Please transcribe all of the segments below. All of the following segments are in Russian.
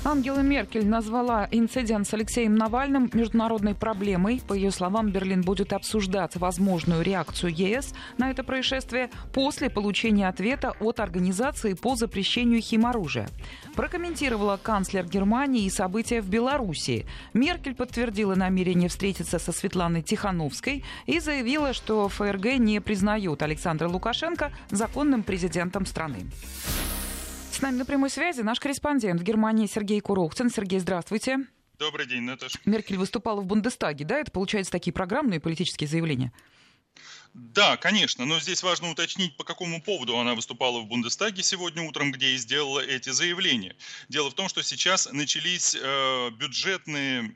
Ангела Меркель назвала инцидент с Алексеем Навальным международной проблемой. По ее словам, Берлин будет обсуждать возможную реакцию ЕС на это происшествие после получения ответа от Организации по запрещению химоружия. Прокомментировала канцлер Германии и события в Белоруссии. Меркель подтвердила намерение встретиться со Светланой Тихановской и заявила, что ФРГ не признает Александра Лукашенко законным президентом страны. С нами на прямой связи наш корреспондент в Германии Сергей Курохтин. Сергей, здравствуйте. Добрый день, Наташа. Меркель выступала в Бундестаге, да? Это, получается, такие программные политические заявления? Да, конечно, но здесь важно уточнить, по какому поводу она выступала в Бундестаге сегодня утром, где и сделала эти заявления. Дело в том, что сейчас начались бюджетные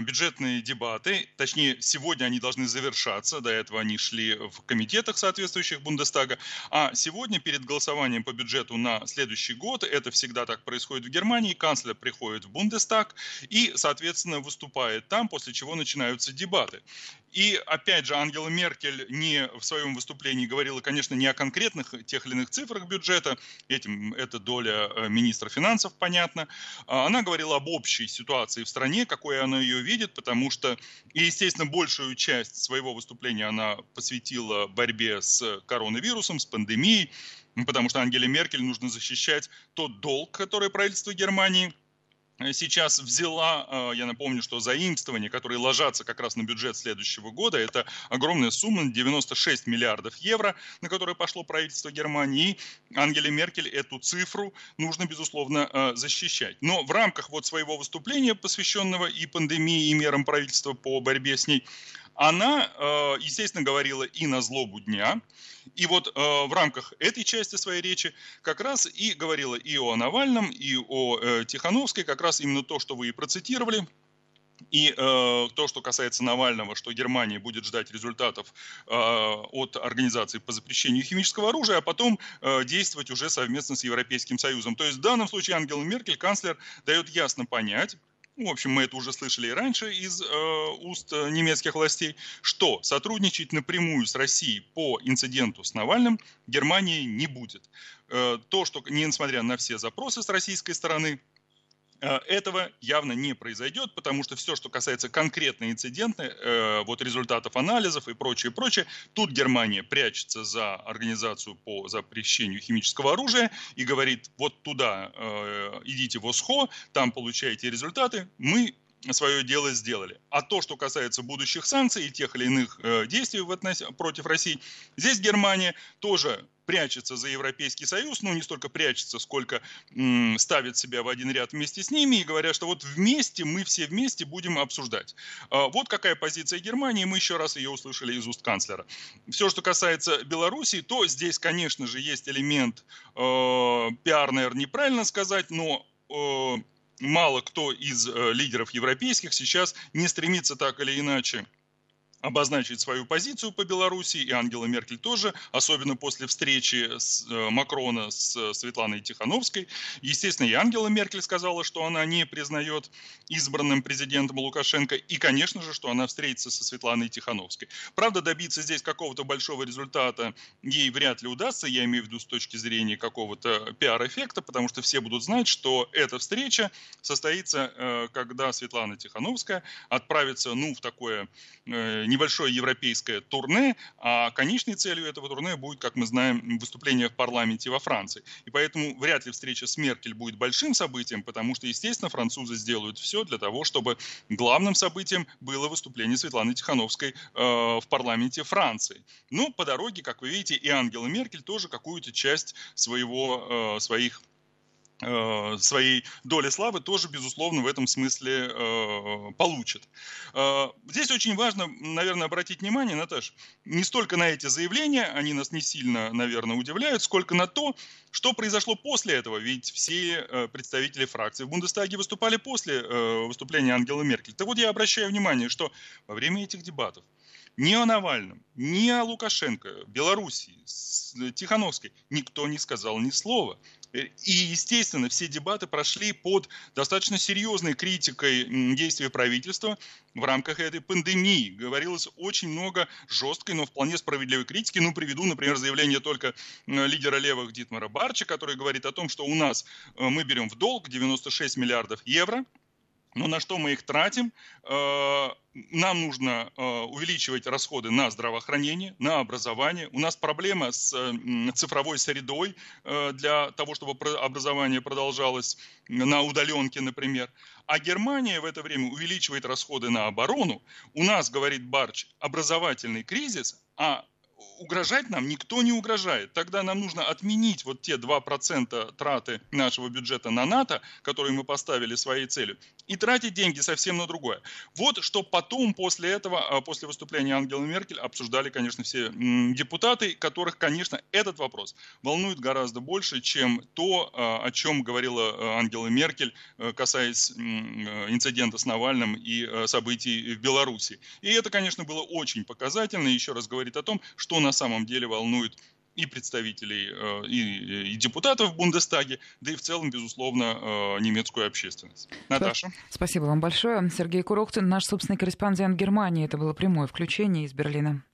дебаты, точнее, сегодня они должны завершаться, до этого они шли в комитетах соответствующих Бундестага, а сегодня перед голосованием по бюджету на следующий год, это всегда так происходит в Германии, канцлер приходит в Бундестаг и, соответственно, выступает там, после чего начинаются дебаты. И, опять же, Ангела Меркель в своем выступлении говорила, конечно, не о конкретных тех или иных цифрах бюджета, это доля министра финансов, понятно. Она говорила об общей ситуации в стране, какой она ее видит, потому что, естественно, большую часть своего выступления она посвятила борьбе с коронавирусом, с пандемией, потому что Ангеле Меркель нужно защищать тот долг, который правительство Германии сейчас взяла. Я напомню, что заимствования, которые ложатся как раз на бюджет следующего года, это огромная сумма, 96 миллиардов евро, на которые пошло правительство Германии, и Ангеле Меркель эту цифру нужно, безусловно, защищать. Но в рамках вот своего выступления, посвященного и пандемии, и мерам правительства по борьбе с ней, она, естественно, говорила и на злобу дня. И вот в рамках этой части своей речи как раз и говорила и о Навальном, и о Тихановской, как раз именно то, что вы и процитировали. И то, что касается Навального, что Германия будет ждать результатов от Организации по запрещению химического оружия, а потом действовать уже совместно с Европейским Союзом. То есть в данном случае Ангела Меркель, канцлер, дает ясно понять, в общем, мы это уже слышали и раньше из уст немецких властей, что сотрудничать напрямую с Россией по инциденту с Навальным Германия не будет. То, что, несмотря на все запросы с российской стороны, этого явно не произойдет, потому что все, что касается конкретно инцидента, вот результатов анализов и прочее, тут Германия прячется за Организацию по запрещению химического оружия и говорит, вот туда идите в ОСХО, там получаете результаты, мы свое дело сделали. А то, что касается будущих санкций и тех или иных действий против России, здесь Германия тоже прячется за Европейский Союз, но не столько прячется, сколько ставит себя в один ряд вместе с ними и говорят, что вот вместе, мы все вместе будем обсуждать. Вот какая позиция Германии, мы еще раз ее услышали из уст канцлера. Все, что касается Белоруссии, то здесь, конечно же, есть элемент пиар, наверное, неправильно сказать, но мало кто из лидеров европейских сейчас не стремится так или иначе обозначить свою позицию по Белоруссии, и Ангела Меркель тоже, особенно после встречи Макрона с Светланой Тихановской. Естественно, и Ангела Меркель сказала, что она не признает избранным президентом Лукашенко, и, конечно же, что она встретится со Светланой Тихановской. Правда, добиться здесь какого-то большого результата ей вряд ли удастся, я имею в виду с точки зрения какого-то пиар-эффекта, потому что все будут знать, что эта встреча состоится, когда Светлана Тихановская отправится, в такое небольшое европейское турне, а конечной целью этого турне будет, как мы знаем, выступление в парламенте во Франции. И поэтому вряд ли встреча с Меркель будет большим событием, потому что, естественно, французы сделают все для того, чтобы главным событием было выступление Светланы Тихановской в парламенте Франции. Но по дороге, как вы видите, и Ангела Меркель тоже какую-то часть своей доли славы тоже, безусловно, в этом смысле получит. Здесь очень важно, наверное, обратить внимание, Наташа, не столько на эти заявления, они нас не сильно, наверное, удивляют, сколько на то, что произошло после этого. Ведь все представители фракции в Бундестаге выступали после выступления Ангелы Меркель. Так вот, я обращаю внимание, что во время этих дебатов ни о Навальном, ни о Лукашенко, Белоруссии, Тихановской никто не сказал ни слова. И, естественно, все дебаты прошли под достаточно серьезной критикой действий правительства в рамках этой пандемии. Говорилось очень много жесткой, но вполне справедливой критики. Приведу, например, заявление только лидера левых Дитмара Барча, который говорит о том, что у нас мы берем в долг 96 миллиардов евро. Но на что мы их тратим? Нам нужно увеличивать расходы на здравоохранение, на образование. У нас проблема с цифровой средой для того, чтобы образование продолжалось на удаленке, например. А Германия в это время увеличивает расходы на оборону. У нас, говорит Барч, образовательный кризис, а угрожать нам никто не угрожает. Тогда нам нужно отменить вот те 2% траты нашего бюджета на НАТО, которые мы поставили своей целью, и тратить деньги совсем на другое. Вот что потом, после этого, после выступления Ангелы Меркель, обсуждали, конечно, все депутаты, которых, конечно, этот вопрос волнует гораздо больше, чем то, о чем говорила Ангела Меркель, касаясь инцидента с Навальным и событий в Беларуси. И это, конечно, было очень показательно, и еще раз говорит о том, что на самом деле волнует и представителей, и депутатов в Бундестаге, да и в целом, безусловно, немецкую общественность. Наташа. Спасибо вам большое. Сергей Курохтин, наш собственный корреспондент в Германии. Это было прямое включение из Берлина.